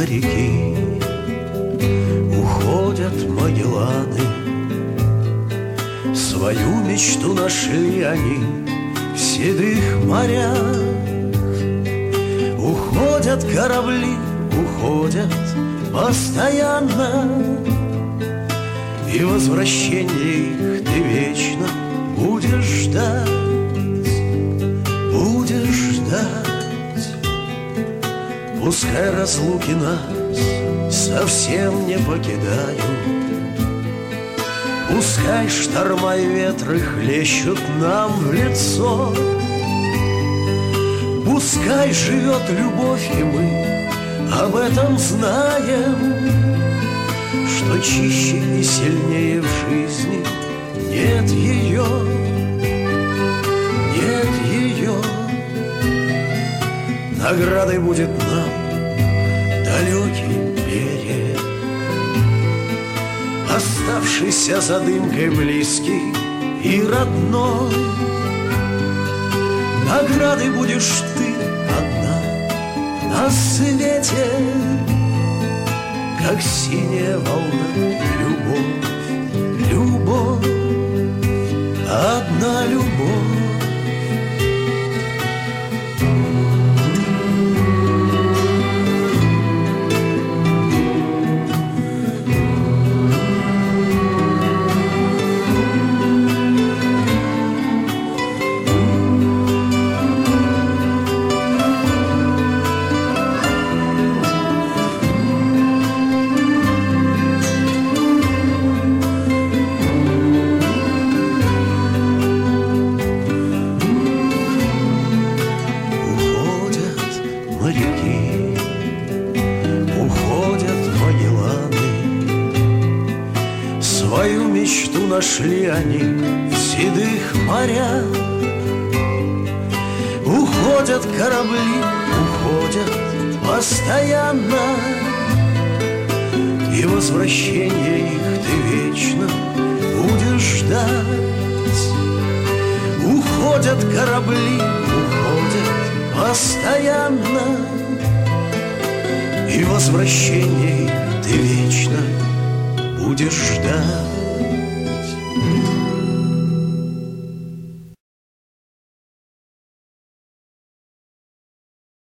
моряки, уходят Магелланы. Свою мечту нашли они в седых морях. Уходят корабли, уходят постоянно, и возвращение их ты вечно будешь ждать, будешь ждать. Пускай разлуки нас совсем не покидают, пускай шторма и ветры хлещут нам в лицо, пускай живет любовь, и мы об этом знаем, что чище и сильнее в жизни нет ее, нет ее. Наградой будет нам далекий берег, оставшийся за дымкой близкий и родной. Наградой будешь ты одна на свете, как синяя волна, любовь, любовь, одна любовь. Нашли они в седых морях. Уходят корабли, уходят постоянно, и возвращение их ты вечно будешь ждать. Уходят корабли, уходят постоянно, и возвращение их ты вечно будешь ждать.